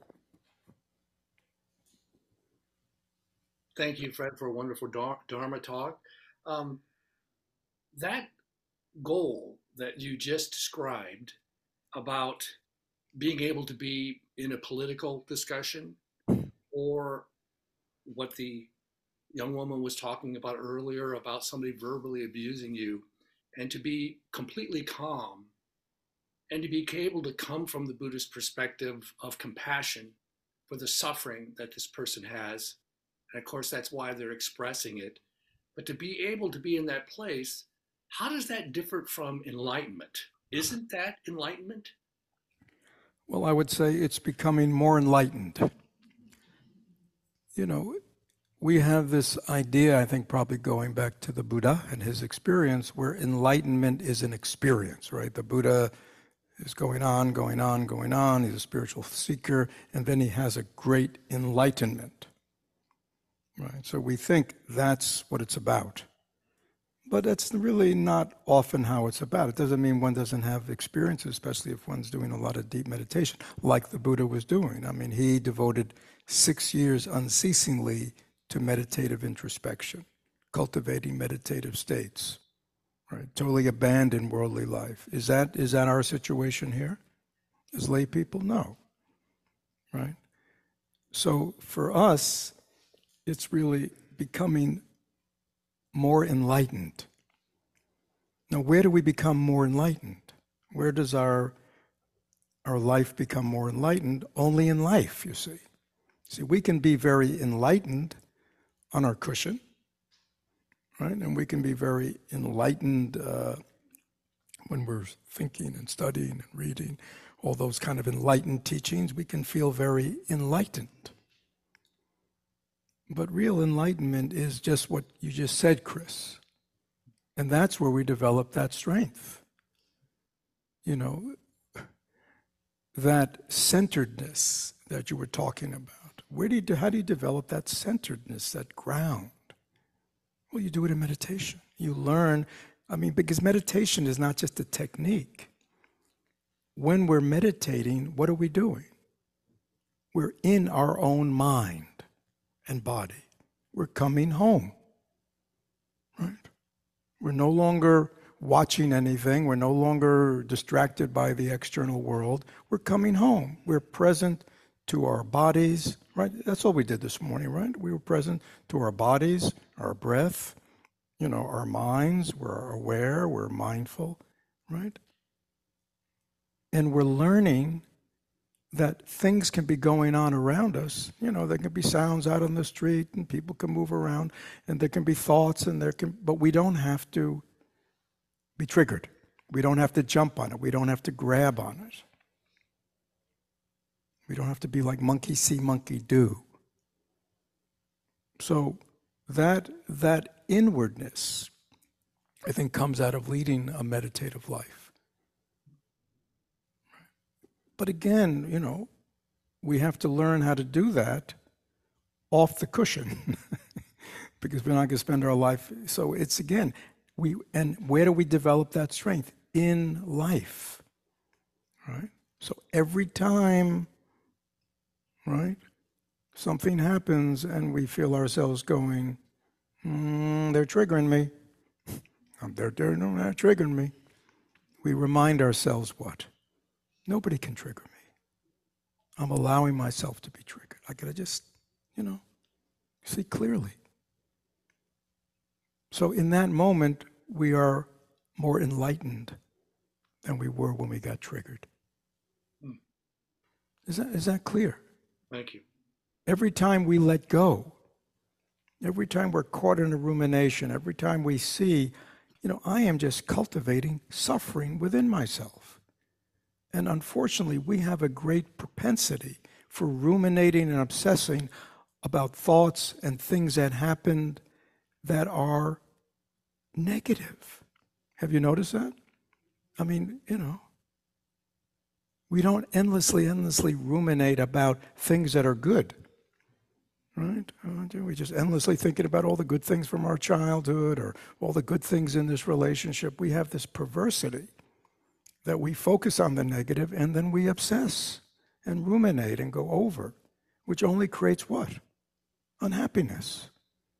Thank you, Fred, for a wonderful Dharma talk. Um, that goal that you just described about being able to be in a political discussion, or what the young woman was talking about earlier about somebody verbally abusing you, and to be completely calm and to be able to come from the Buddhist perspective of compassion for the suffering that this person has. And of course, that's why they're expressing it. But to be able to be in that place, how does that differ from enlightenment? Isn't that enlightenment? Well, I would say it's becoming more enlightened. You know, we have this idea, I think probably going back to the Buddha and his experience, where enlightenment is an experience, right? The Buddha is going on, going on, going on. He's a spiritual seeker, and then he has a great enlightenment, right? So we think that's what it's about. But that's really not often how it's about. It doesn't mean one doesn't have experiences, especially if one's doing a lot of deep meditation, like the Buddha was doing. I mean, he devoted six years unceasingly to meditative introspection, cultivating meditative states, right? Totally abandoned worldly life. Is that is that our situation here as lay people? No, right? So for us, it's really becoming more enlightened. Now, where do we become more enlightened? Where does our our life become more enlightened? Only in life, you see. See, we can be very enlightened on our cushion, right? And we can be very enlightened uh, when we're thinking and studying and reading all those kind of enlightened teachings. We can feel very enlightened. But real enlightenment is just what you just said, Chris. And that's where we develop that strength. You know, that centeredness that you were talking about. Where do you do, how do you develop that centeredness, that ground? Well, you do it in meditation. You learn, I mean, because meditation is not just a technique. When we're meditating, what are we doing? We're in our own mind and body. We're coming home, right? We're no longer watching anything. We're no longer distracted by the external world. We're coming home. We're present to our bodies, right? That's all we did this morning, right? We were present to our bodies, our breath, you know, our minds. We're aware, we're mindful, right? And we're learning that things can be going on around us. You know, there can be sounds out on the street and people can move around and there can be thoughts and there can, but we don't have to be triggered. We don't have to jump on it. We don't have to grab on it. We don't have to be like monkey see, monkey do. So that, that inwardness, I think, comes out of leading a meditative life. But again, you know, we have to learn how to do that off the cushion because we're not going to spend our life. So it's again, we and where do we develop that strength? In life, right? So every time, right, something happens and we feel ourselves going, mm, they're triggering me. They're, they're, no, they're triggering me. We remind ourselves what? Nobody can trigger me. I'm allowing myself to be triggered. I gotta just, you know, see clearly. So in that moment, we are more enlightened than we were when we got triggered. Hmm. Is that, is that clear? Thank you. Every time we let go, every time we're caught in a rumination, every time we see, you know, I am just cultivating suffering within myself. And unfortunately, we have a great propensity for ruminating and obsessing about thoughts and things that happened that are negative. Have you noticed that? I mean, you know, we don't endlessly, endlessly ruminate about things that are good, right? We just endlessly thinking about all the good things from our childhood or all the good things in this relationship. We have this perversity that we focus on the negative and then we obsess and ruminate and go over, which only creates what? Unhappiness.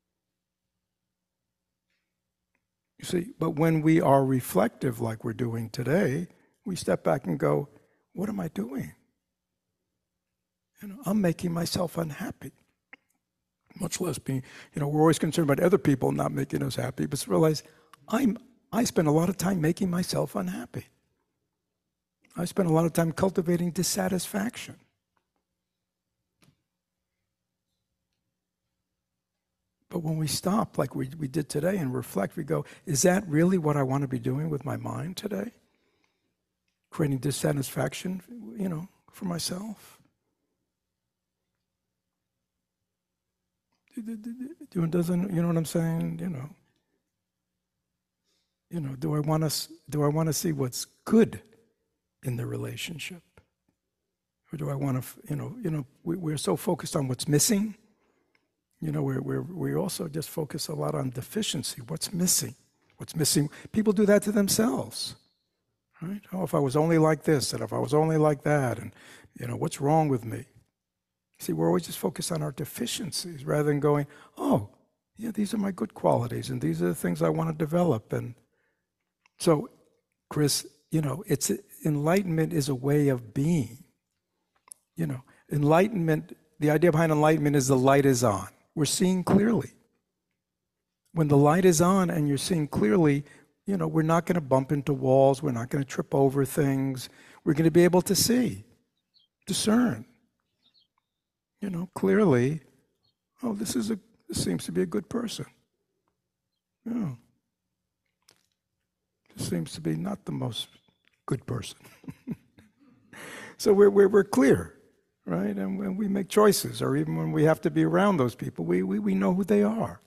You see, but when we are reflective like we're doing today, we step back and go, what am I doing? You know, I'm making myself unhappy. Much less being, you know, we're always concerned about other people not making us happy, but realize I'm, I spend a lot of time making myself unhappy. I spend a lot of time cultivating dissatisfaction. But when we stop, like we, we did today, and reflect, we go, is that really what I want to be doing with my mind today? Creating dissatisfaction, you know, for myself? it doesn't, you know what I'm saying? You know, you know, do I want to, do I want to see what's good in the relationship? Or do I want to, you know, you know, we, we're so focused on what's missing. You know, we're, we're, we also just focus a lot on deficiency. What's missing? What's missing? People do that to themselves, right? Oh, if I was only like this, and if I was only like that, and, you know, what's wrong with me? See, we're always just focused on our deficiencies rather than going, oh, yeah, these are my good qualities, and these are the things I want to develop. And so, Chris, you know, it's enlightenment is a way of being. You know, enlightenment, the idea behind enlightenment is the light is on. We're seeing clearly. When the light is on and you're seeing clearly, you know, we're not going to bump into walls. We're not going to trip over things. We're going to be able to see, discern. You know, clearly, oh, this is a, this seems to be a good person. Yeah. This seems to be not the most good person. So we're, we're, we're clear. Right? And when we make choices, or even when we have to be around those people, we, we, we know who they are.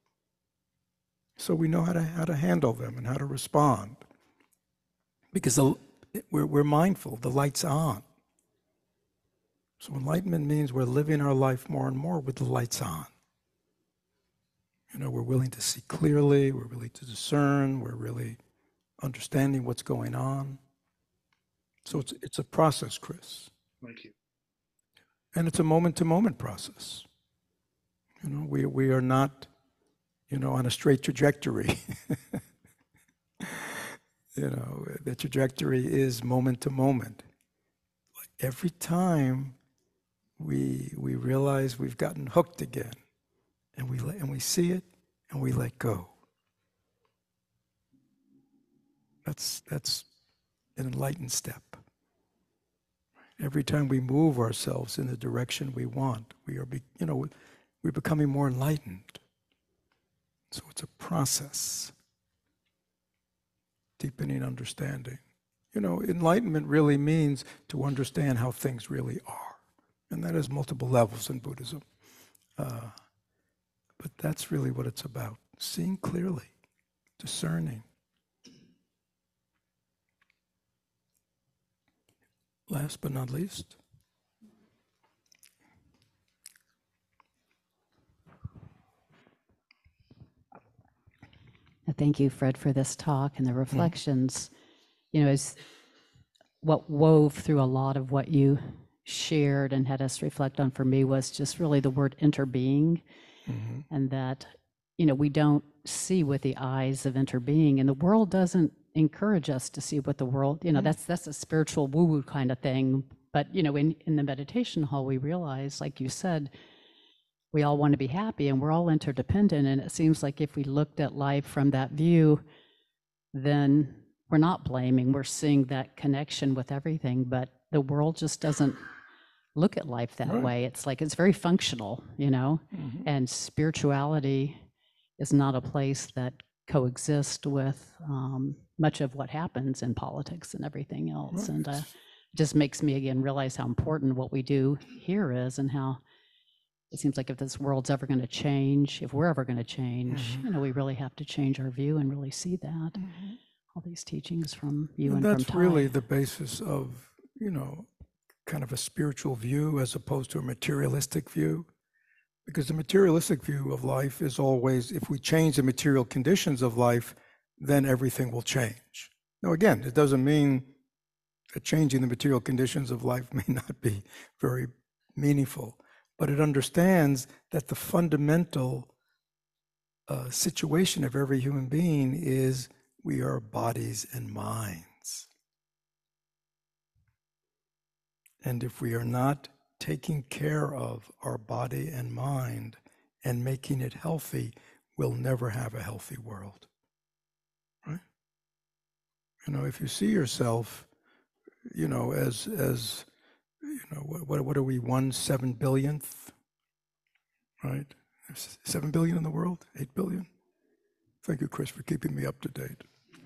So we know how to, how to handle them and how to respond. Because the, we're, we're mindful, the light's on. So enlightenment means we're living our life more and more with the lights on. You know, we're willing to see clearly, we're willing to discern, we're really understanding what's going on. So it's, it's a process, Chris. Thank you. And it's a moment-to-moment process. You know, we we are not, you know, on a straight trajectory. You know, the trajectory is moment-to-moment. Like every time we we realize we've gotten hooked again, and we let, and we see it, and we let go. That's that's an enlightened step. Every time we move ourselves in the direction we want, we are, be, you know, we're becoming more enlightened. So it's a process, deepening understanding. You know, enlightenment really means to understand how things really are, and that has multiple levels in Buddhism. Uh, but that's really what it's about: seeing clearly, discerning. Last but not least. Thank you, Fred, for this talk and the reflections. Mm. You know, as what wove through a lot of what you shared and had us reflect on for me was just really the word interbeing, mm-hmm. and that, you know, we don't see with the eyes of interbeing, and the world doesn't encourage us to see what the world, you know, that's that's a spiritual woo-woo kind of thing. But, you know, in, in the meditation hall, we realize, like you said, we all want to be happy and we're all interdependent. And it seems like if we looked at life from that view, then we're not blaming, we're seeing that connection with everything. But the world just doesn't look at life that right. way. It's like, it's very functional, you know, mm-hmm. and spirituality is not a place that coexist with um, much of what happens in politics and everything else. Right. And uh, it just makes me again realize how important what we do here is, and how it seems like if this world's ever going to change, if we're ever going to change, mm-hmm. you know, we really have to change our view and really see that. Mm-hmm. All these teachings from you and, and that's from really the basis of, you know, kind of a spiritual view as opposed to a materialistic view. Because the materialistic view of life is always, if we change the material conditions of life, then everything will change. Now, again, it doesn't mean that changing the material conditions of life may not be very meaningful, but it understands that the fundamental uh, situation of every human being is we are bodies and minds. And if we are not taking care of our body and mind and making it healthy, we'll never have a healthy world, right? You know, if you see yourself, you know, as, as you know, what, what are we, one seven billionth, right? Seven billion in the world, eight billion? Thank you, Chris, for keeping me up to date.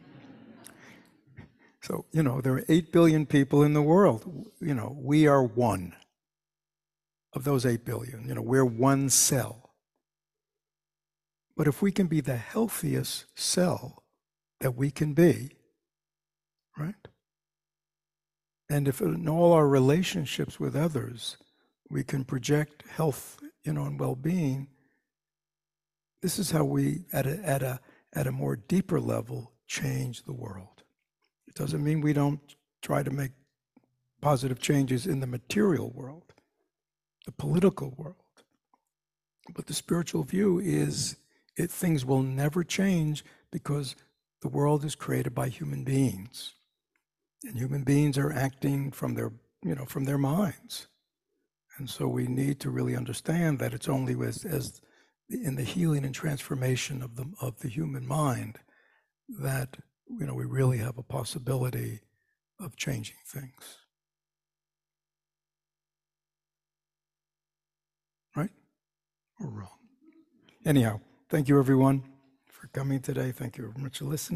So, you know, there are eight billion people in the world. You know, we are one of those eight billion. You know, we're one cell. But if we can be the healthiest cell that we can be, right? And if in all our relationships with others, we can project health, you know, and well-being, this is how we, at a, at a, at a more deeper level, change the world. It doesn't mean we don't try to make positive changes in the material world, the political world. But the spiritual view is it, things will never change because the world is created by human beings. And human beings are acting from their, you know, from their minds. And so we need to really understand that it's only as, as in the healing and transformation of the, of the human mind that, you know, we really have a possibility of changing things. Right? Or wrong? Anyhow, thank you everyone for coming today. Thank you very much for listening.